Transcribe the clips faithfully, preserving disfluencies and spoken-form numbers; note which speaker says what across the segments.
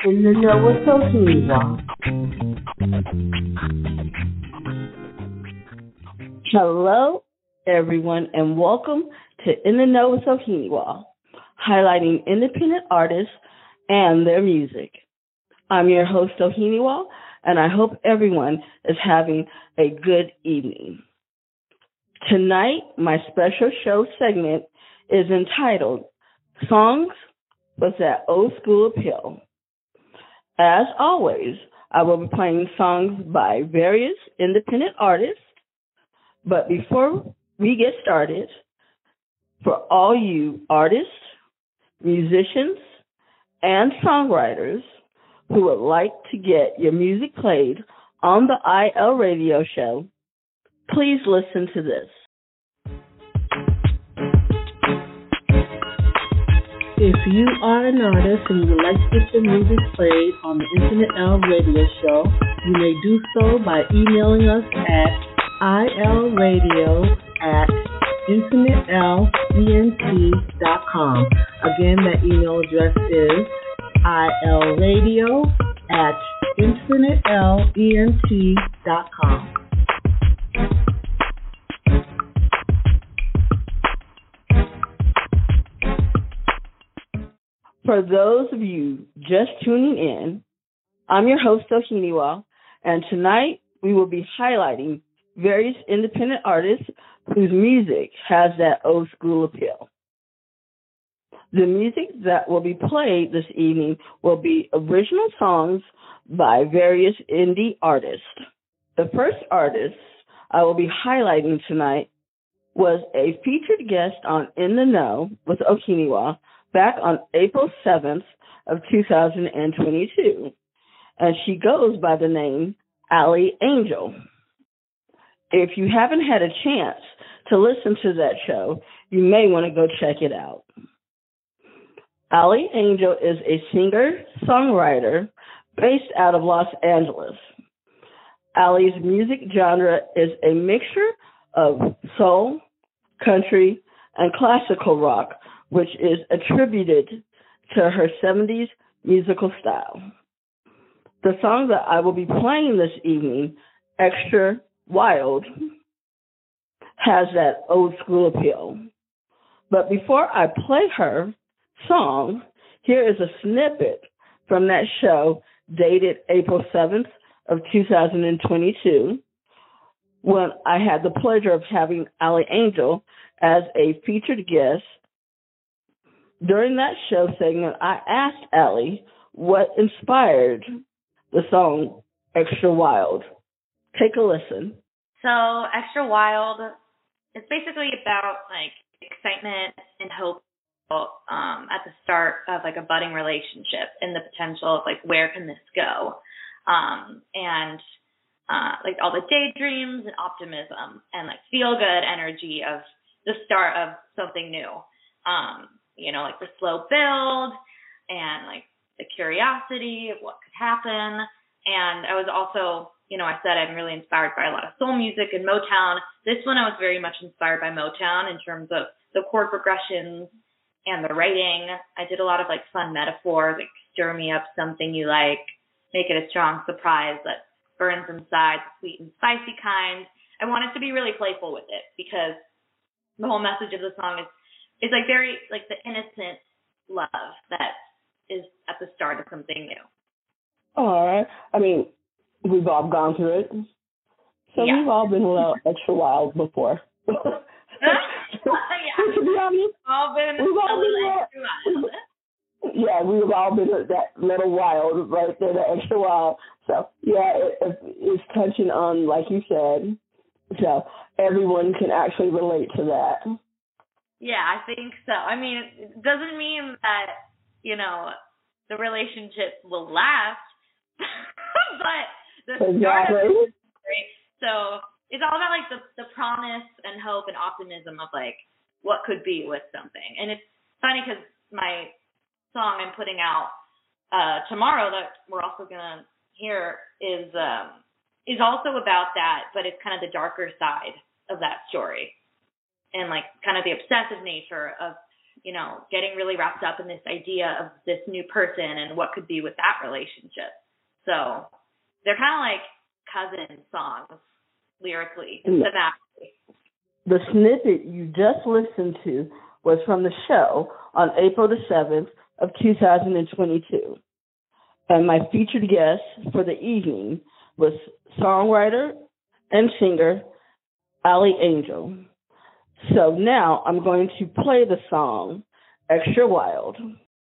Speaker 1: In the Know with Sohiniwa. Hello, everyone, and welcome to In the Know with Sohiniwa, highlighting independent artists and their music. I'm your host, Sohiniwa, and I hope everyone is having a good evening. Tonight, my special show segment is entitled Songs with That Old School Appeal. As always, I will be playing songs by various independent artists, but before we get started, for all you artists, musicians, and songwriters who would like to get your music played on the I L radio show, please listen to this.
Speaker 2: If you are an artist and you would like to get your music played on the Infinite L radio show, you may do so by emailing us at ilradio at infinitelent dot com. Again, that email address is ilradio at infinitelent dot com.
Speaker 1: For those of you just tuning in, I'm your host, Sohiniwa, and tonight we will be highlighting various independent artists whose music has that old school appeal. The music that will be played this evening will be original songs by various indie artists. The first artist I will be highlighting tonight was a featured guest on In the Know with Sohiniwa back on April seventh of two thousand twenty-two, and she goes by the name Ali Angel. If you haven't had a chance to listen to that show, you may want to go check it out. Ali Angel is a singer-songwriter based out of Los Angeles. Ali's music genre is a mixture of soul, country, and classical rock, which is attributed to her seventies musical style. The song that I will be playing this evening, Extra Wild, has that old school appeal. But before I play her song, here is a snippet from that show dated April seventh of two thousand twenty-two, when I had the pleasure of having Ali Angel as a featured guest. During that show segment, I asked Ali what inspired the song Extra Wild. Take a listen.
Speaker 3: So Extra Wild is basically about like excitement and hope um, at the start of like a budding relationship and the potential of like where can this go, um, and uh, like all the daydreams and optimism and like feel good energy of the start of something new. Um, you know, like the slow build and like the curiosity of what could happen. And I was also, you know, I said I'm really inspired by a lot of soul music and Motown. This one I was very much inspired by Motown in terms of the chord progressions and the writing. I did a lot of like fun metaphors, like stir me up something you like, make it a strong surprise that burns inside, the sweet and spicy kind. I wanted to be really playful with it because the whole message of the song is It's like very, like the innocent love that is at the start of something new.
Speaker 1: All right. I mean, we've all gone through it. So
Speaker 3: yeah.
Speaker 1: we've all been a little extra wild before.
Speaker 3: yeah.
Speaker 1: To be honest,
Speaker 3: all been
Speaker 1: we've all
Speaker 3: a
Speaker 1: been
Speaker 3: little extra wild.
Speaker 1: Yeah, we've all been that little wild right there, the extra wild. So, yeah, it, it, it's touching on, like you said. So everyone can actually relate to that.
Speaker 3: Yeah, I think so. I mean, it doesn't mean that, you know, the relationship will last, but the start of it is great. So it's all about, like, the, the promise and hope and optimism of, like, what could be with something. And it's funny because my song I'm putting out uh, tomorrow that we're also going to hear is um, is also about that, but it's kind of the darker side of that story. And like kind of the obsessive nature of you know, getting really wrapped up in this idea of this new person and what could be with that relationship. So they're kind of like cousin songs lyrically, thematically.
Speaker 1: The snippet you just listened to was from the show on April the seventh of two thousand twenty-two. And my featured guest for the evening was songwriter and singer Allie Angel. So now I'm going to play the song Extra Wild.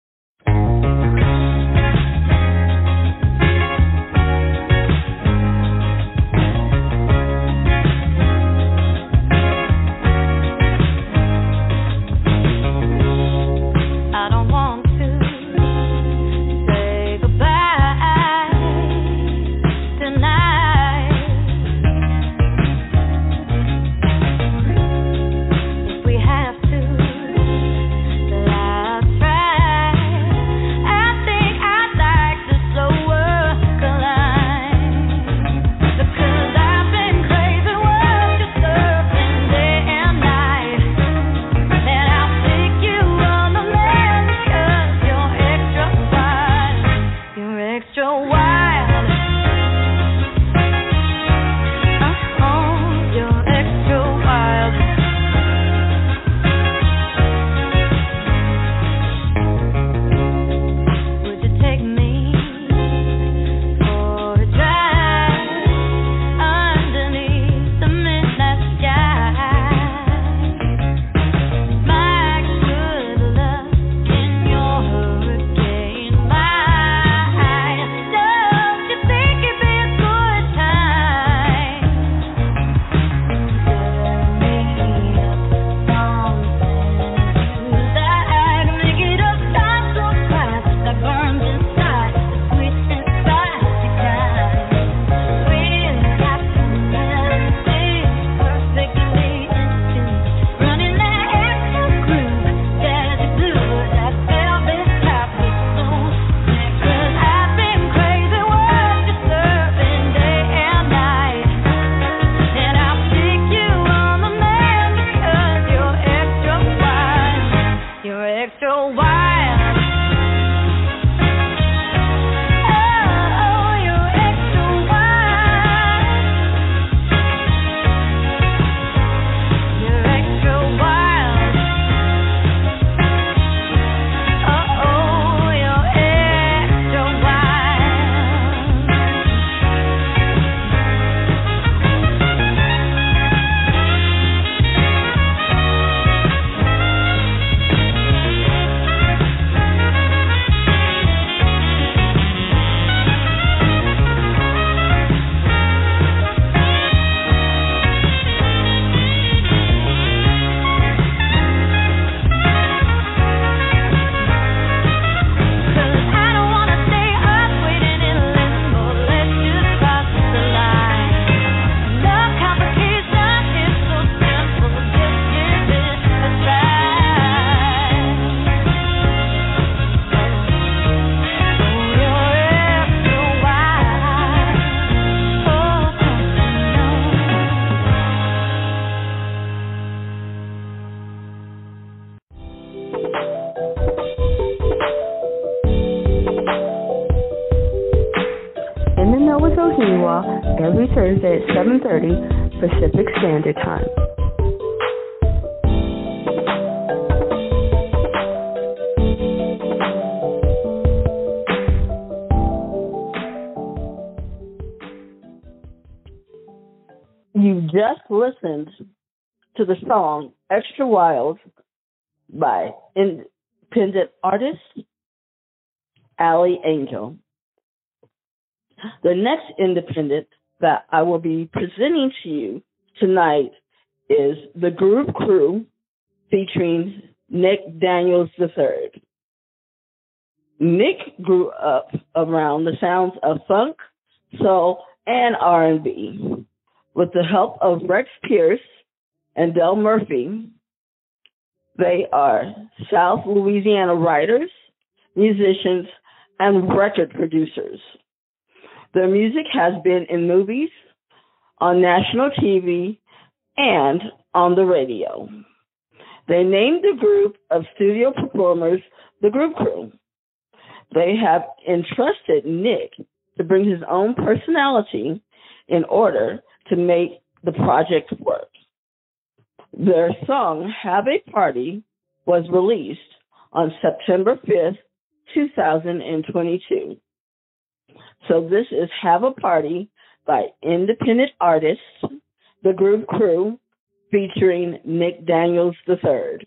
Speaker 1: Every Thursday at seven thirty Pacific Standard Time. You just listened to the song Extra Wild by independent artist Allie Angel. The next independent that I will be presenting to you tonight is The Groove Crew featuring Nick Daniels the third. Nick grew up around the sounds of funk, soul, and R and B. With the help of Rex Pierce and Del Murphy, they are South Louisiana writers, musicians, and record producers. Their music has been in movies, on national T V, and on the radio. They named the group of studio performers the Groove Crew. They have entrusted Nick to bring his own personality in order to make the project work. Their song, Have a Party, was released on September fifth, two thousand twenty-two. So this is Have a Party by independent artists, the Groove Crew, featuring Nick Daniels the third.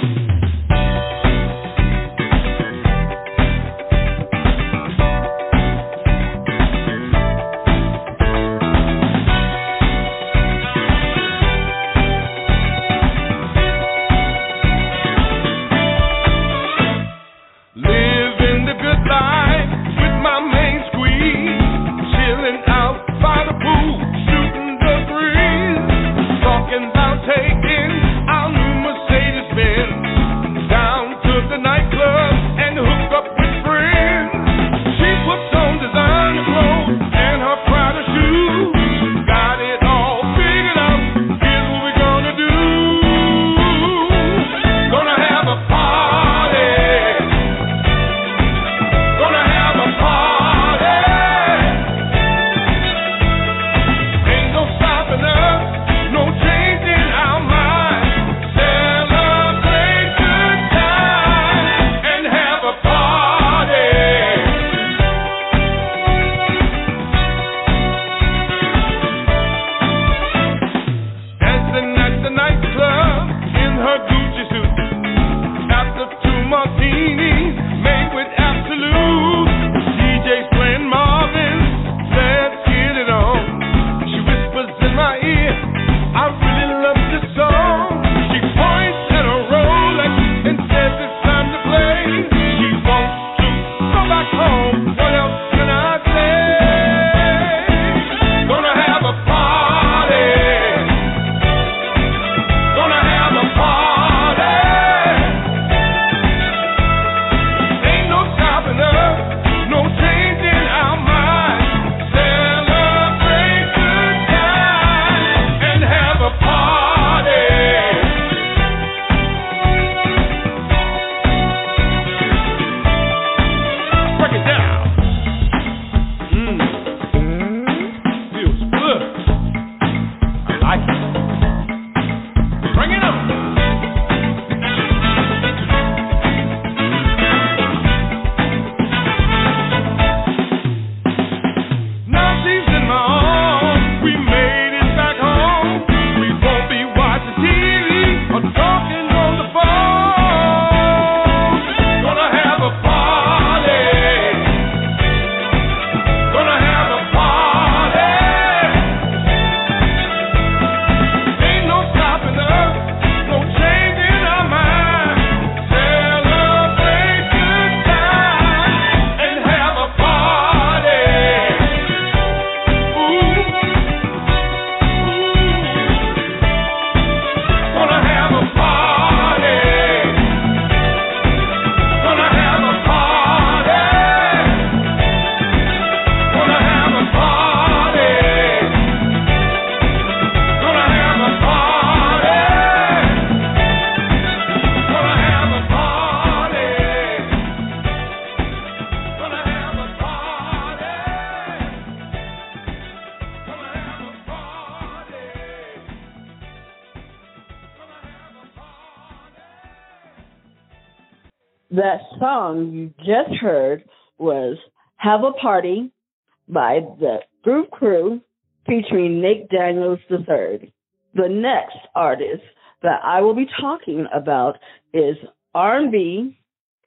Speaker 1: That song you just heard was Have a Party by the Groove Crew featuring Nick Daniels the third. The next artist that I will be talking about is R and B,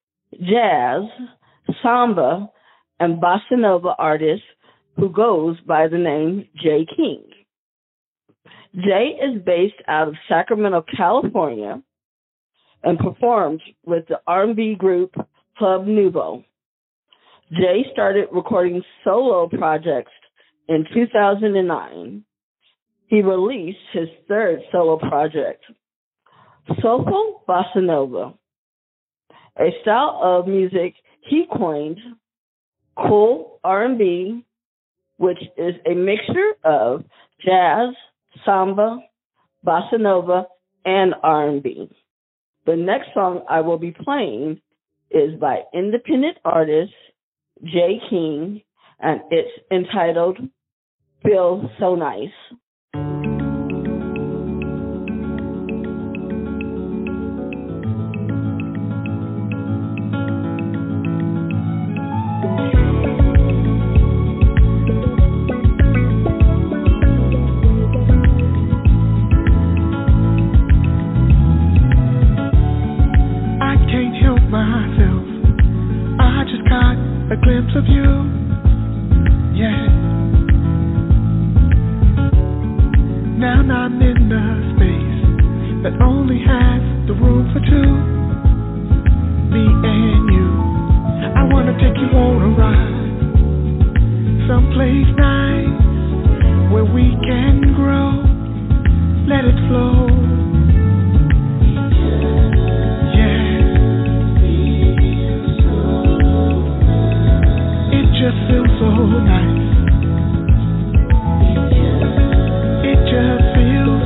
Speaker 1: jazz, samba, and bossa nova artist who goes by the name Jay King. Jay is based out of Sacramento, California, and performed with the R and B group Club Nouveau. Jay started recording solo projects in two thousand nine. He released his third solo project, Soulful Bossa Nova, a style of music he coined cool R and B, which is a mixture of jazz, samba, bossa nova, and R and B. The next song I will be playing is by independent artist Jay King, and it's entitled Feel So Nice.
Speaker 4: A glimpse of you, yeah. Now I'm in the space that only has the room for two, me and you. I wanna take you on a ride, someplace nice where we can grow. Let it flow. Just feels so nice. It just feels.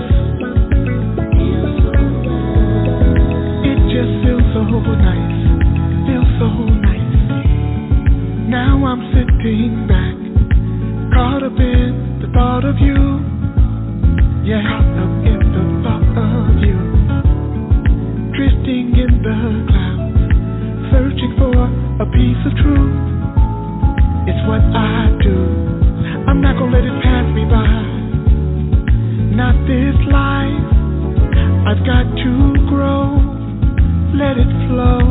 Speaker 4: It just feels so nice. Feels so nice. Now I'm sitting back, caught up in the thought of you. Yeah, caught up in the thought of you. Drifting in the clouds, searching for a piece of truth. It's what I do. I'm not gonna let it pass me by. Not this life. I've got to grow. Let it flow.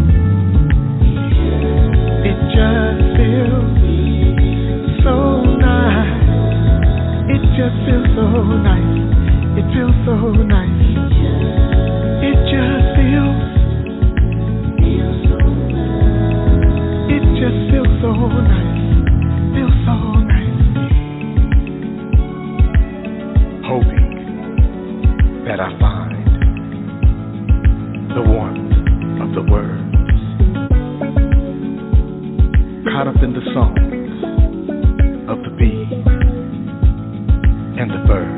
Speaker 4: It just feels so nice. It just feels so nice. It feels so nice. It just feels. It just feels so nice. Feels so nice. Hoping that I find the warmth of the words, caught up in the songs of the bees and the birds.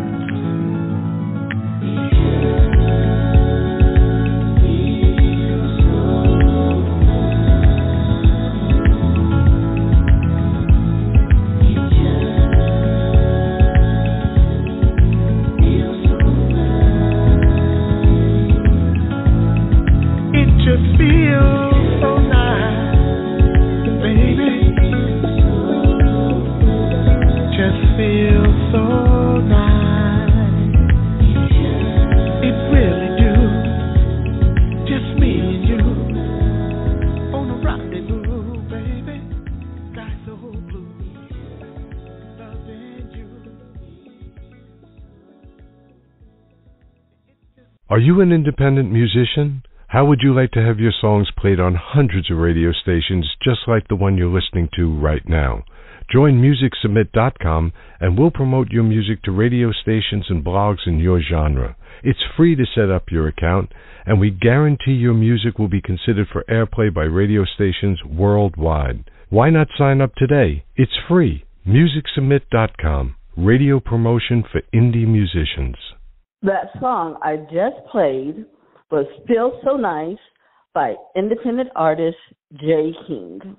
Speaker 5: Are you an independent musician? How would you like to have your songs played on hundreds of radio stations just like the one you're listening to right now? Join music submit dot com and we'll promote your music to radio stations and blogs in your genre. It's free to set up your account, and we guarantee your music will be considered for airplay by radio stations worldwide. Why not sign up today? It's free. music submit dot com. Radio promotion for indie musicians.
Speaker 1: That song I just played was Feel So Nice by independent artist Jay King.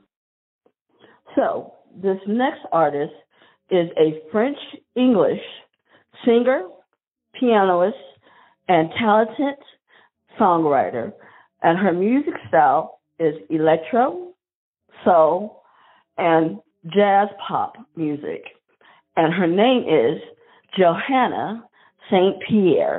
Speaker 1: So, this next artist is a French-English singer, pianist, and talented songwriter, and her music style is electro, soul, and jazz pop music. And her name is Johanna Saint Pierre.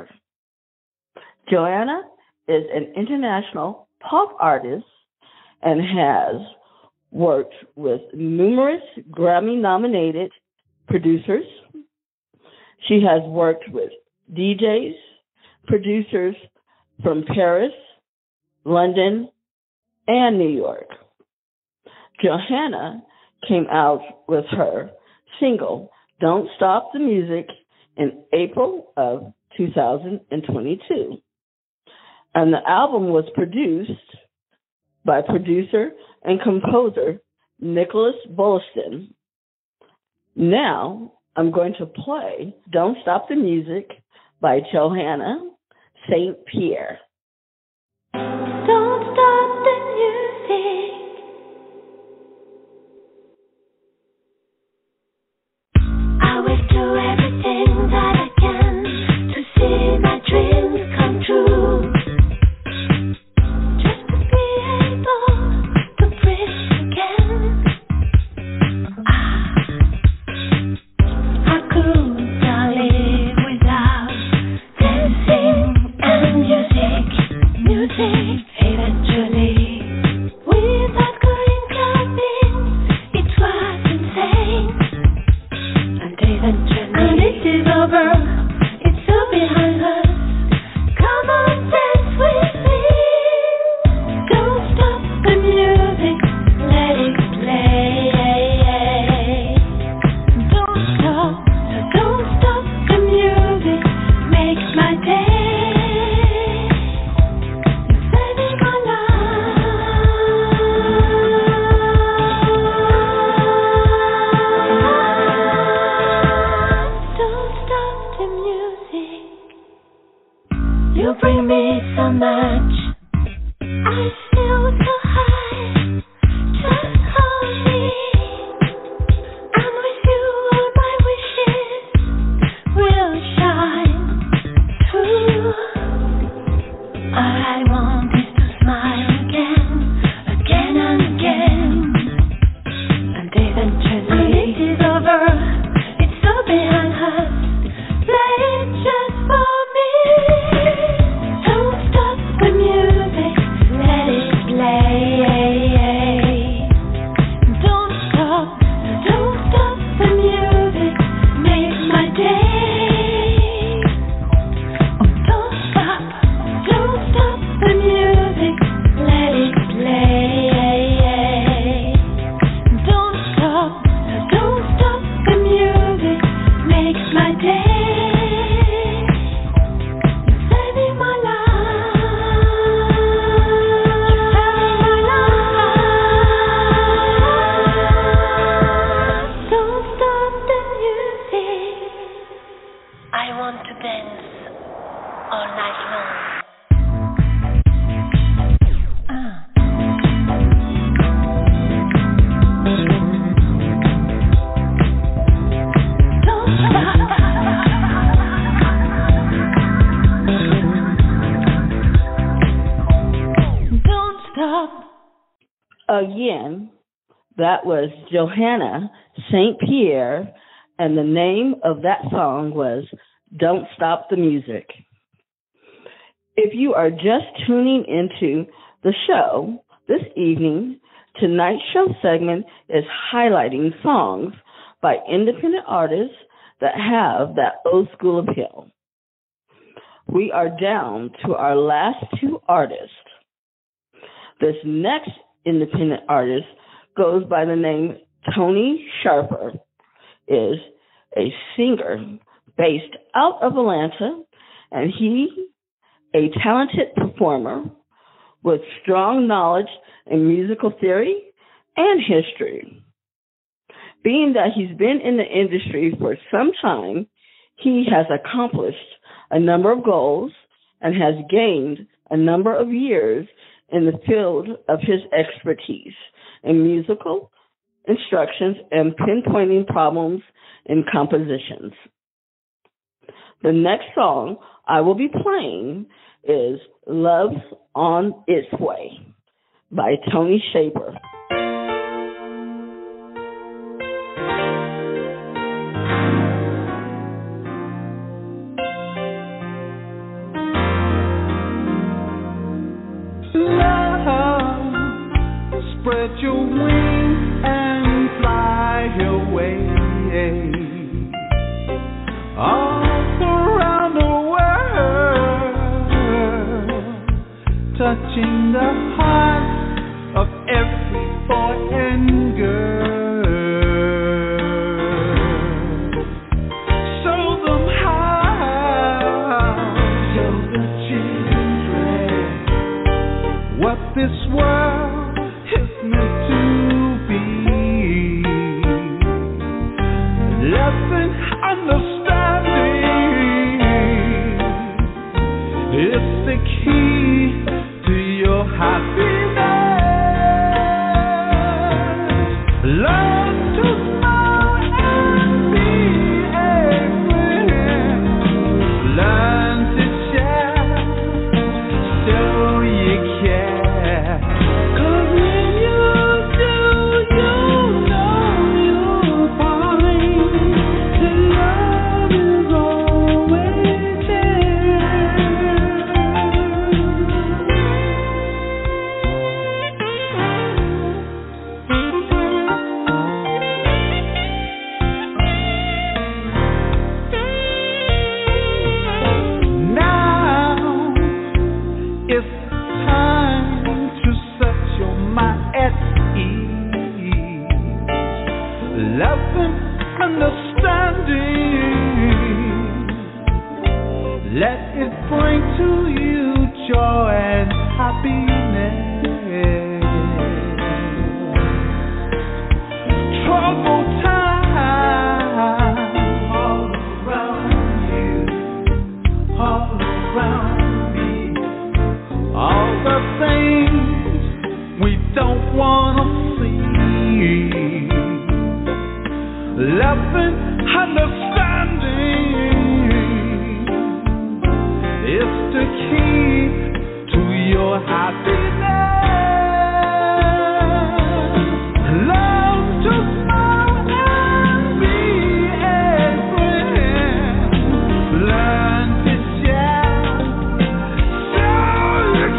Speaker 1: Johanna is an international pop artist and has worked with numerous Grammy-nominated producers. She has worked with D Js, producers from Paris, London, and New York. Johanna came out with her single, Don't Stop the Music, in April of two thousand twenty-two. And the album was produced by producer and composer Nicholas Boylston. Now I'm going to play Don't Stop the Music by Johanna Saint Pierre.
Speaker 6: Don't stop the music. I will do everything that I can to see my dreams come true. Just to be able to breathe again. Ah, I could not live without dancing and music, music. Eventually, without going clubbing, it was insane. And eventually, and it is over, it's all behind us. Come on, dance with me. Don't stop the music, let it play. Don't stop, so don't stop the music, makes my day. Saving my life. Don't stop the music. You bring me so much. I feel so high. Just hold me. And with you, all my wishes will shine through. All I want is to smile again, again and again. And eventually, and it is over, it's all behind us. Play it just for me. Don't stop the music, let it play. Don't stop, don't stop the music, make my day. Oh, don't stop, don't stop the music, let it play. Don't stop, don't stop the music, makes my day. You're saving my life. You're saving my life. Don't stop the music. I want to dance all night long. Ah. Don't stop. Don't stop.
Speaker 1: Again, that was Johanna Saint Pierre, and the name of that song was Don't Stop the Music. If you are just tuning into the show this evening, tonight's show segment is highlighting songs by independent artists that have that old school appeal. We are down to our last two artists. This next independent artist goes by the name Tony Sharper, is a singer based out of Atlanta, and he, a talented performer with strong knowledge in musical theory and history. Being that he's been in the industry for some time, he has accomplished a number of goals and has gained a number of years in the field of his expertise in musical instructions and pinpointing problems in compositions. The next song I will be playing is Love's on Its Way by Tony Sharper.
Speaker 4: Spread your wings and fly away, all around the world, touching the hearts of every boy and girl. Show them how, show the children what this world is meant to be. Love and understanding, it's the key to wanna see. Love and understanding is the key to your happiness. Love to smile and be a friend. Learn to share, so you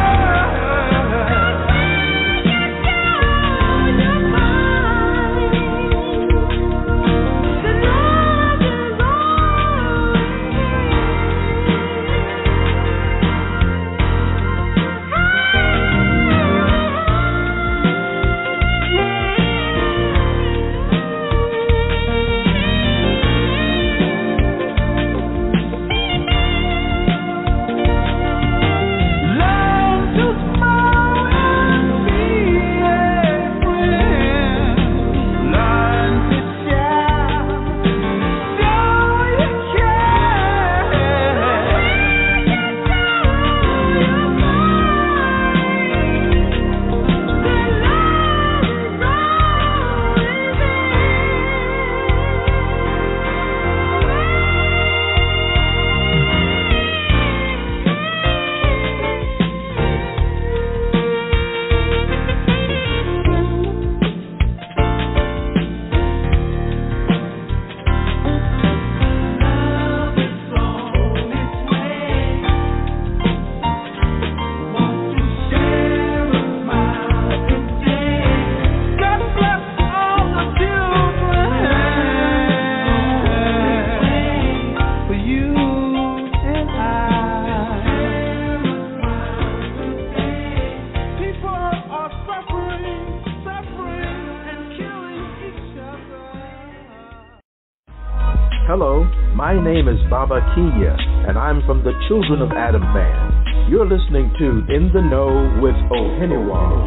Speaker 7: Hello, my name is Baba Kenya, and I'm from the Children of Adam Band. You're listening to In the Know with Oheniwa.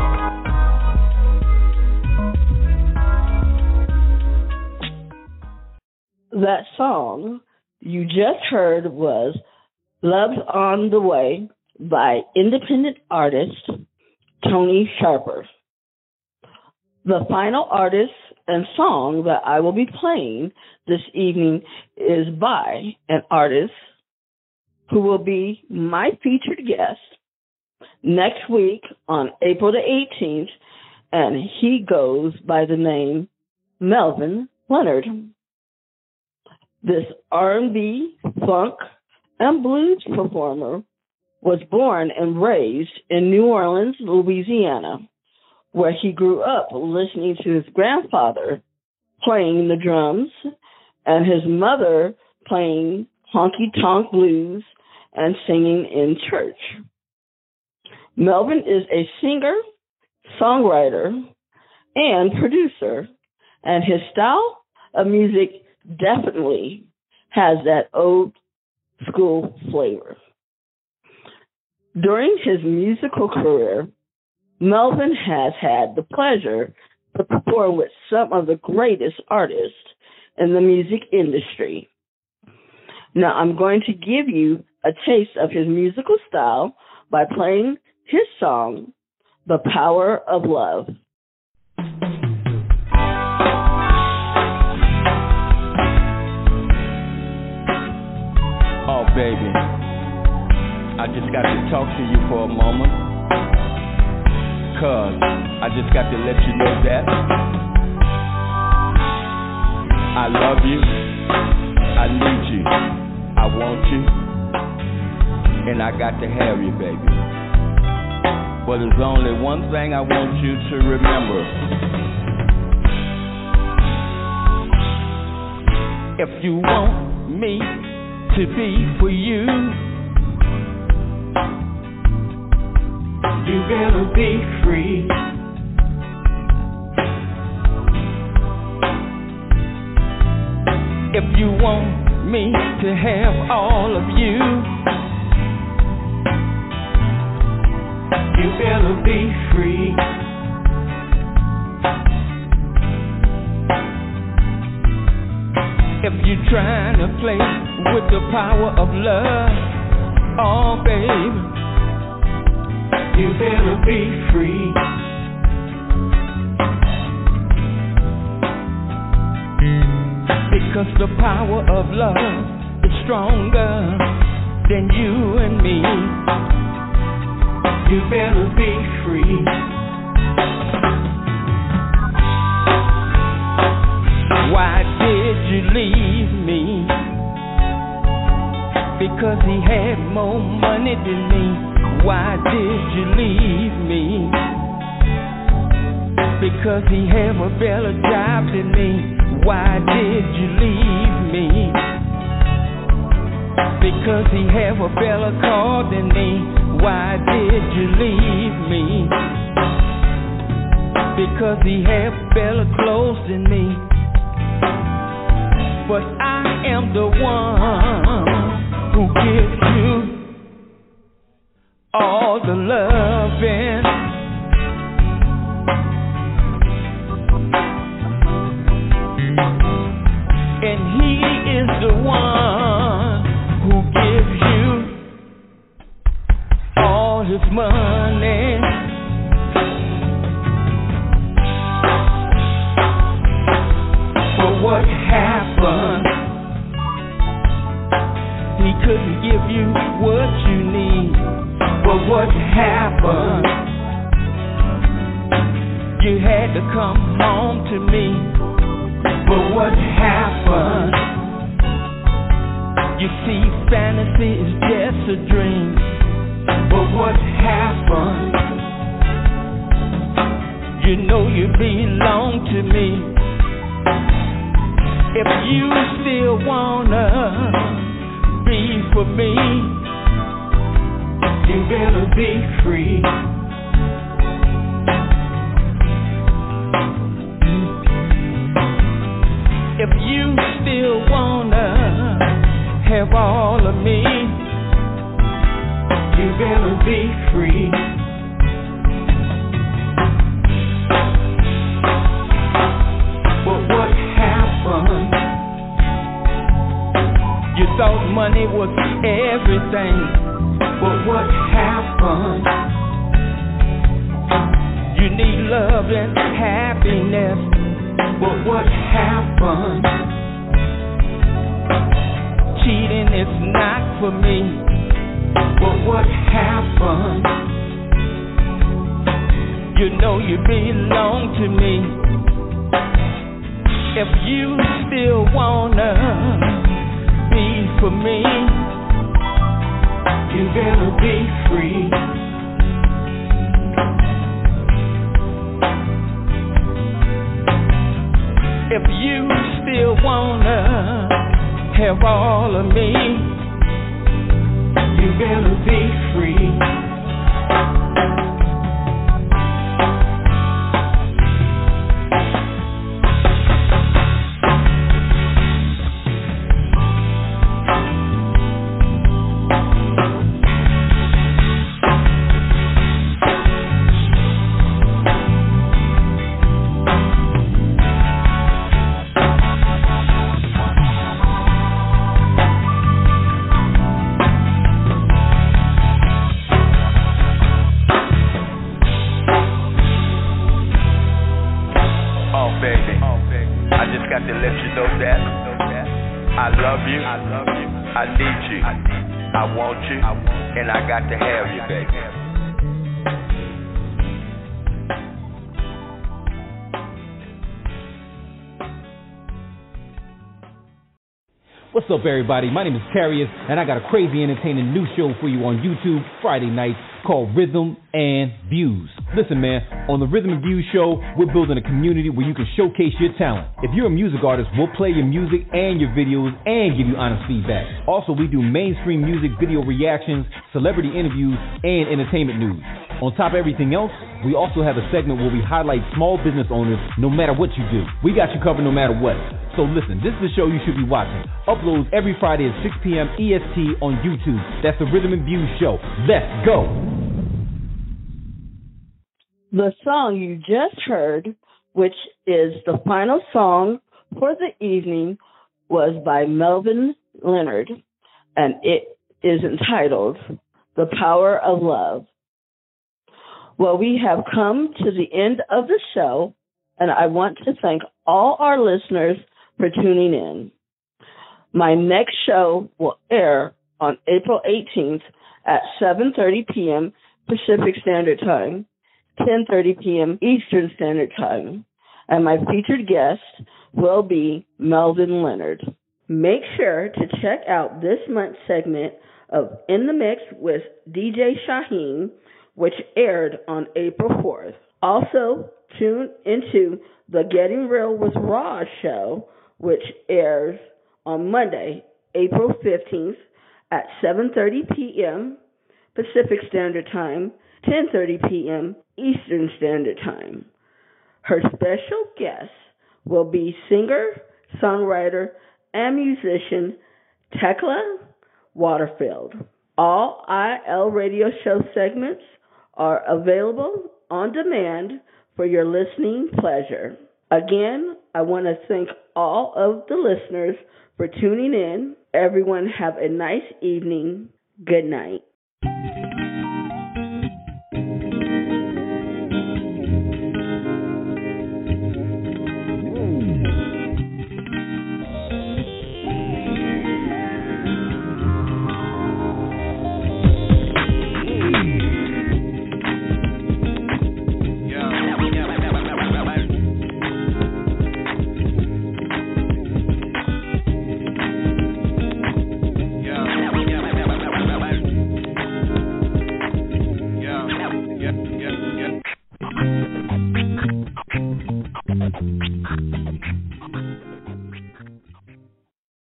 Speaker 1: That song you just heard was Love's on the Way by independent artist Tony Sharper. The final artist and song that I will be playing this evening is by an artist who will be my featured guest next week on April the eighteenth, and he goes by the name Melvin Leonard. This R and B, funk, and blues performer was born and raised in New Orleans, Louisiana, where he grew up listening to his grandfather playing the drums and his mother playing honky-tonk blues and singing in church. Melvin is a singer, songwriter, and producer, and his style of music definitely has that old school flavor. During his musical career, Melvin has had the pleasure to perform with some of the greatest artists in the music industry. Now, I'm going to give you a taste of his musical style by playing his song, The Power of Love.
Speaker 8: Oh, baby, I just got to talk to you for a moment. Cause I just got to let you know that I love you, I need you, I want you, and I got to have you, baby. But there's only one thing I want you to remember. If you want me to be for you, you better be free. If you want me to have all of you, you better be free. If you're trying to play with the power of love, oh baby, you better be free. 'cause the power of love is stronger than you and me. You better be free. Why did you leave me? Because he had more money than me. Why did you leave me? Because he had a better job than me. Why did you leave me? Because he had a better car than me. Why did you leave me? Because he had better clothes than me. But I am the one who gives you all the loving. And he is the one who gives you all his money. But what happened? He couldn't give you what you need. But what happened? You had to come home to me. But what happened? You see, fantasy is just a dream. But what happened? You know you belong to me. If you still wanna be for me, you better be free. If you still wanna have all of me, you better be free. But what happened? You thought money was everything. But what happened? You need love and happiness. But what happened? Cheating is not for me. But what happened? You know you belong to me. If you still wanna be for me, you better be free. If you still wanna have all of me, you better be free.
Speaker 9: What's up, everybody? My name is Carius, and I got a crazy entertaining new show for you on YouTube Friday nights called Rhythm and Views. Listen, man, on the Rhythm and Views show, we're building a community where you can showcase your talent. If you're a music artist, we'll play your music and your videos and give you honest feedback. Also, we do mainstream music video reactions, celebrity interviews, and entertainment news. On top of everything else, we also have a segment where we highlight small business owners no matter what you do. We got you covered no matter what. So listen, this is the show you should be watching. Uploads every Friday at six p.m. E S T on YouTube. That's the Rhythm and Views show. Let's go.
Speaker 1: The song you just heard, which is the final song for the evening, was by Melvin Leonard, and it is entitled The Power of Love. Well, we have come to the end of the show, and I want to thank all our listeners for tuning in. My next show will air on April eighteenth at seven thirty p.m. Pacific Standard Time, ten thirty p.m. Eastern Standard Time, and my featured guest will be Melvin Leonard. Make sure to check out this month's segment of In the Mix with D J Shaheen, which aired on April fourth. Also, tune into the Getting Real with Roz show, which airs on Monday, April fifteenth at seven thirty p.m. Pacific Standard Time, ten thirty p.m. Eastern Standard Time. Her special guest will be singer, songwriter, and musician Tekla Waterfield. All I L radio show segments are available on demand for your listening pleasure. Again, I want to thank all of the listeners for tuning in. Everyone have a nice evening. Good night.